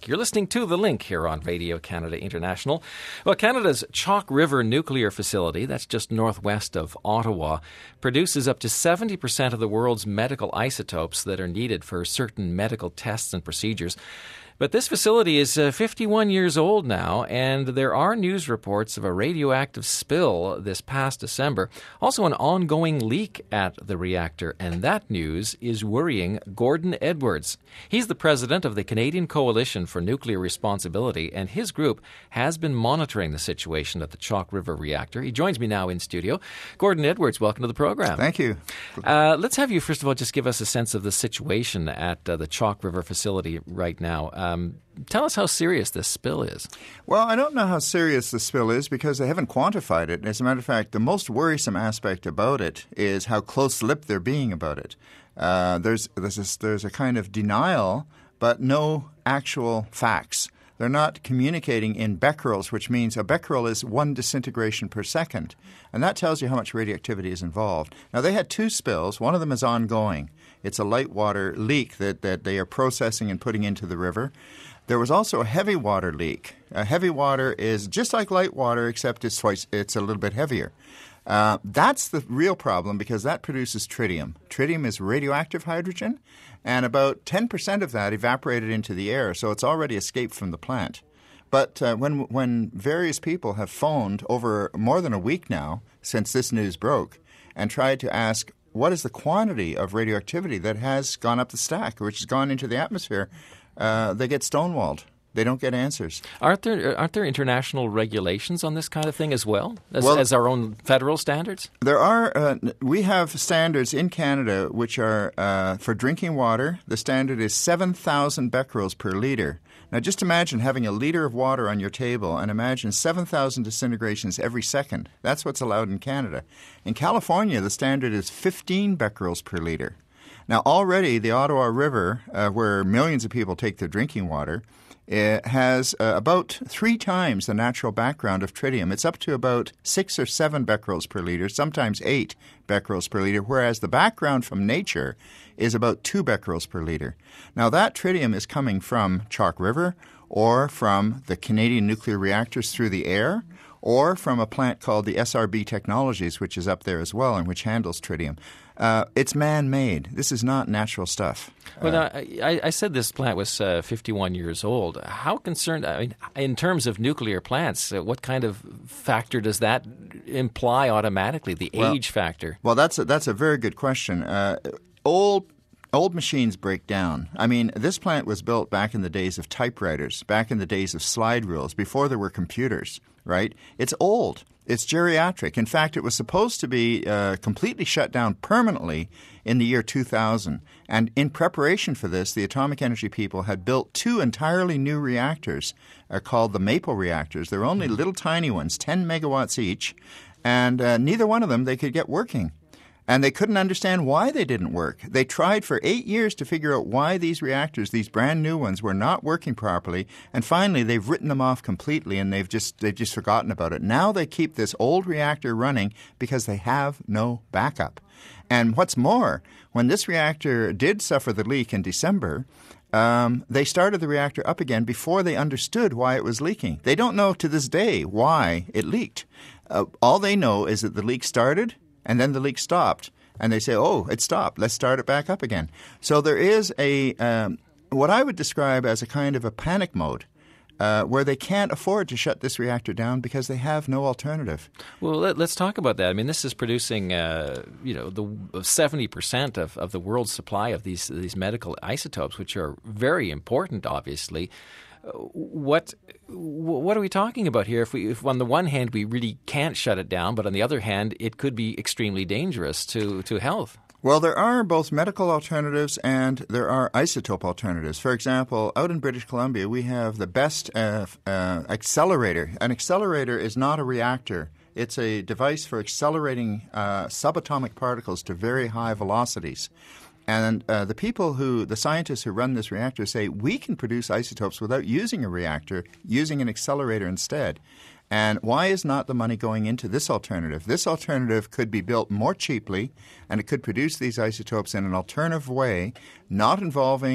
back. You're listening to The Link here on Radio Canada International. Well, Canada's Chalk River nuclear facility, that's just northwest of Ottawa, produces up to 70% of the world's medical isotopes that are needed for certain medical tests and procedures. But this facility is 51 years old now, and there are news reports of a radioactive spill this past December. Also an ongoing leak at the reactor, and that news is worrying Gordon Edwards. He's the president of the Canadian Coalition for Nuclear Responsibility, and his group has been monitoring the situation at the Chalk River reactor. He joins me now in studio. Gordon Edwards, welcome to the program. Thank you. Let's have you, first of all, just give us a sense of the situation at the Chalk River facility right now. Tell us how serious this spill is. Well, I don't know how serious the spill is because they haven't quantified it. As a matter of fact, the most worrisome aspect about it is how close-lipped they're being about it. There's a kind of denial, but no actual facts. They're not communicating in becquerels, which means a becquerel is 1 disintegration per second. And that tells you how much radioactivity is involved. Now, they had 2 spills. One of them is ongoing. It's a light water leak that they are processing and putting into the river. There was also a heavy water leak. Heavy water is just like light water, except it's a little bit heavier. That's the real problem because that produces tritium. Tritium is radioactive hydrogen, and about 10% of that evaporated into the air, so it's already escaped from the plant. But when various people have phoned over more than a week now since this news broke and tried to ask what is the quantity of radioactivity that has gone up the stack, which has gone into the atmosphere, they get stonewalled. They don't get answers. Aren't there international regulations on this kind of thing as well as our own federal standards? There are. We have standards in Canada which are for drinking water. The standard is 7,000 becquerels per liter. Now, just imagine having a liter of water on your table and imagine 7,000 disintegrations every second. That's what's allowed in Canada. In California, the standard is 15 becquerels per liter. Now, already the Ottawa River, where millions of people take their drinking water, has about 3 times the natural background of tritium. It's up to about 6 or 7 becquerels per liter, sometimes 8 becquerels per liter, whereas the background from nature is about 2 becquerels per liter. Now, that tritium is coming from Chalk River or from the Canadian nuclear reactors through the air or from a plant called the SRB Technologies, which is up there as well and which handles tritium. It's man-made. This is not natural stuff. Well, I said this plant was 51 years old. How concerned, in terms of nuclear plants, what kind of factor does that imply automatically, the age factor? Well, that's a very good question. Old machines break down. I mean, this plant was built back in the days of typewriters, back in the days of slide rules, before there were computers, right? It's old. It's geriatric. In fact, it was supposed to be completely shut down permanently in the year 2000. And in preparation for this, the atomic energy people had built 2 entirely new reactors called the Maple reactors. They're only little tiny ones, 10 megawatts each, and neither one of them they could get working. And they couldn't understand why they didn't work. They tried for 8 years to figure out why these reactors, these brand new ones, were not working properly. And finally, they've written them off completely, and they've just forgotten about it. Now they keep this old reactor running because they have no backup. And what's more, when this reactor did suffer the leak in December, they started the reactor up again before they understood why it was leaking. They don't know to this day why it leaked. All they know is that the leak started, and then the leak stopped. And they say, oh, it stopped. Let's start it back up again. So there is what I would describe as a kind of a panic mode where they can't afford to shut this reactor down because they have no alternative. Well, let's talk about that. I mean, this is producing, the 70% of the world's supply of these medical isotopes, which are very important, obviously. What are we talking about here? If on the one hand we really can't shut it down, but on the other hand it could be extremely dangerous to health? Well, there are both medical alternatives and there are isotope alternatives. For example, out in British Columbia, we have the best accelerator. An accelerator is not a reactor. It's a device for accelerating subatomic particles to very high velocities. And the scientists who run this reactor say, we can produce isotopes without using a reactor, using an accelerator instead. And why is not the money going into this alternative? This alternative could be built more cheaply, and it could produce these isotopes in an alternative way, not involving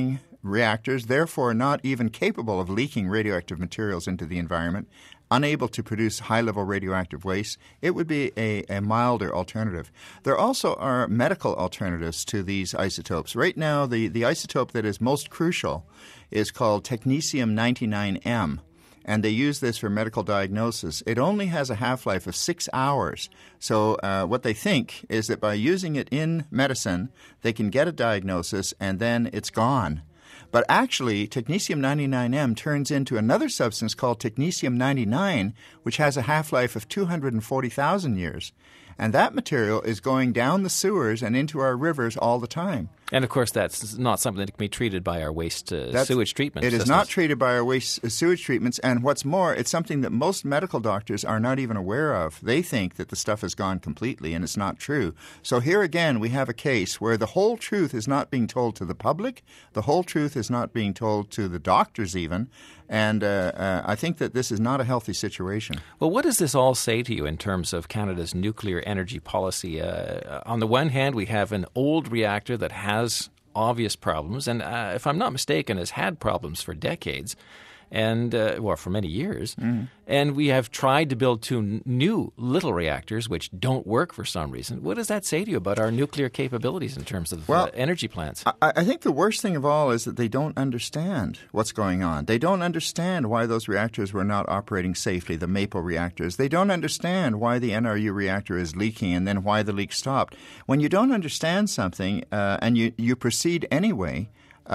reactors, therefore not even capable of leaking radioactive materials into the environment, unable to produce high-level radioactive waste, it would be a milder alternative. There also are medical alternatives to these isotopes. Right now, the isotope that is most crucial is called technetium-99m, and they use this for medical diagnosis. It only has a half-life of 6 hours. So what they think is that by using it in medicine, they can get a diagnosis and then it's gone. But actually, technetium-99m turns into another substance called technetium-99, which has a half-life of 240,000 years. And that material is going down the sewers and into our rivers all the time. And, of course, that's not something that can be treated by our waste sewage treatment It is systems. not treated by our waste sewage treatments. And what's more, it's something that most medical doctors are not even aware of. They think that the stuff is gone completely, and it's not true. So here again, we have a case where the whole truth is not being told to the public. The whole truth is not being told to the doctors even. And I think that this is not a healthy situation. Well, what does this all say to you in terms of Canada's nuclear energy policy? On the one hand, we have an old reactor that has obvious problems, and if I'm not mistaken, has had problems for decades. And for many years. And we have tried to build 2 new little reactors which don't work for some reason. What does that say to you about our nuclear capabilities in terms of energy plants? I think the worst thing of all is that they don't understand what's going on. They don't understand why those reactors were not operating safely, the Maple reactors. They don't understand why the NRU reactor is leaking and then why the leak stopped. When you don't understand something and you proceed anyway,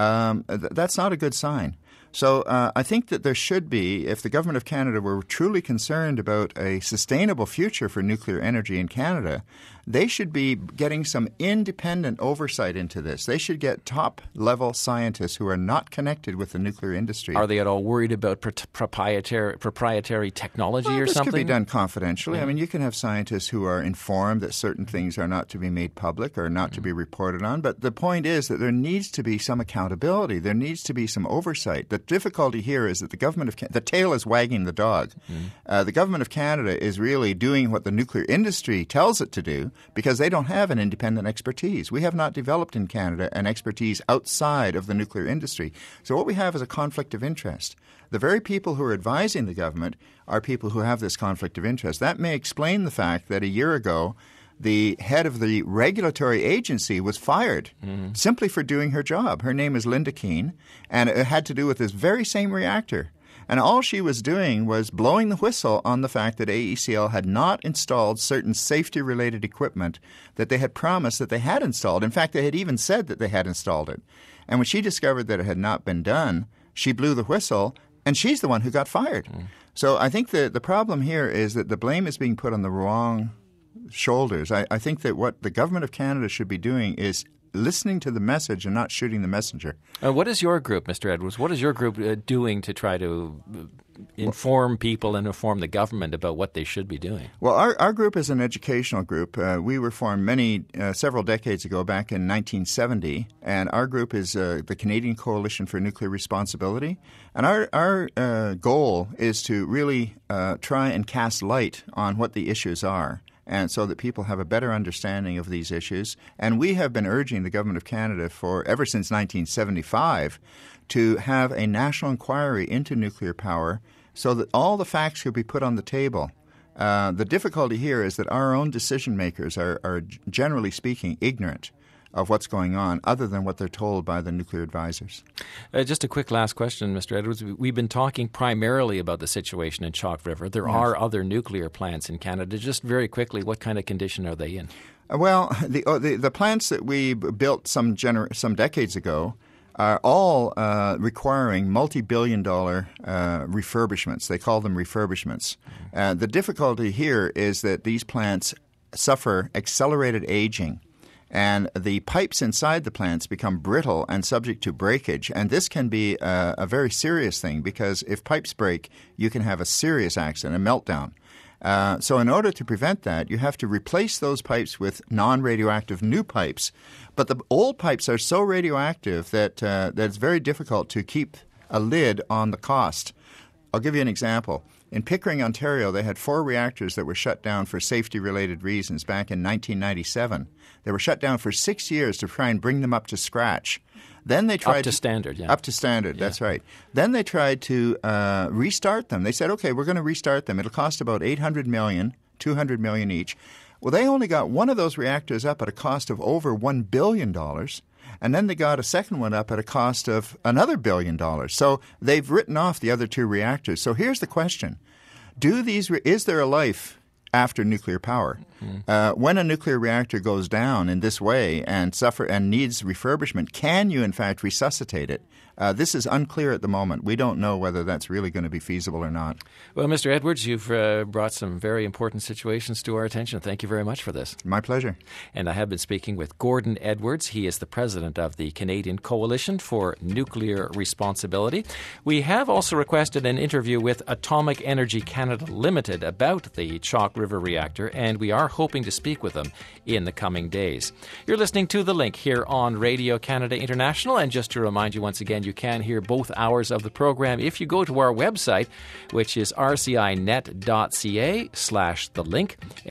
that's not a good sign. So I think that there should be, if the Government of Canada were truly concerned about a sustainable future for nuclear energy in Canada, they should be getting some independent oversight into this. They should get top-level scientists who are not connected with the nuclear industry. Are they at all worried about proprietary technology or this something? This could be done confidentially. I mean, you can have scientists who are informed that certain things are not to be made public or not to be reported on. But the point is that there needs to be some accountability. There needs to be some oversight. The difficulty here is that the Government of Canada, the tail is wagging the dog. The Government of Canada is really doing what the nuclear industry tells it to do because they don't have an independent expertise. We have not developed in Canada an expertise outside of the nuclear industry. So what we have is a conflict of interest. The very people who are advising the government are people who have this conflict of interest. That may explain the fact that a year ago the head of the regulatory agency was fired simply for doing her job. Her name is Linda Keane, and it had to do with this very same reactor. And all she was doing was blowing the whistle on the fact that AECL had not installed certain safety-related equipment that they had promised that they had installed. In fact, they had even said that they had installed it. And when she discovered that it had not been done, she blew the whistle, and she's the one who got fired. So I think the problem here is that the blame is being put on the wrong shoulders. I think that what the Government of Canada should be doing is listening to the message and not shooting the messenger. What is your group, Mr. Edwards? What is your group doing to try to inform people and inform the government about what they should be doing? Well, our group is an educational group. We were formed several decades ago, back in 1970, and our group is the Canadian Coalition for Nuclear Responsibility. And our goal is to really try and cast light on what the issues are, and so that people have a better understanding of these issues. And we have been urging the Government of Canada ever since 1975 to have a national inquiry into nuclear power so that all the facts could be put on the table. The difficulty here is that our own decision makers are generally speaking ignorant of what's going on other than what they're told by the nuclear advisors. Just a quick last question, Mr. Edwards. We've been talking primarily about the situation in Chalk River. There are other nuclear plants in Canada. Just very quickly, what kind of condition are they in? Well, the plants that we built some decades ago are all requiring multi-billion-dollar refurbishments. They call them refurbishments. The difficulty here is that these plants suffer accelerated aging, and the pipes inside the plants become brittle and subject to breakage. And this can be a very serious thing because if pipes break, you can have a serious accident, a meltdown. So in order to prevent that, you have to replace those pipes with non-radioactive new pipes. But the old pipes are so radioactive that it's very difficult to keep a lid on the cost. I'll give you an example. In Pickering, Ontario, they had 4 reactors that were shut down for safety-related reasons back in 1997. They were shut down for 6 years to try and bring them up to scratch. Then they tried up to standard, yeah. Up to standard, that's right. Then they tried to restart them. They said, okay, we're going to restart them. It'll cost about $800 million, $200 million each. Well, they only got one of those reactors up at a cost of over $1 billion. And then they got a second one up at a cost of another $1 billion. So they've written off the other 2 reactors. So here's the question. Is there a life after nuclear power? When a nuclear reactor goes down in this way and needs refurbishment, can you in fact resuscitate it? This is unclear at the moment. We don't know whether that's really going to be feasible or not. Well, Mr. Edwards, you've brought some very important situations to our attention. Thank you very much for this. My pleasure. And I have been speaking with Gordon Edwards. He is the president of the Canadian Coalition for Nuclear Responsibility. We have also requested an interview with Atomic Energy Canada Limited about the Chalk River reactor, and we are hoping to speak with them in the coming days. You're listening to The Link here on Radio Canada International, and just to remind you once again, you can hear both hours of the program if you go to our website, which is rcinet.ca/thelink.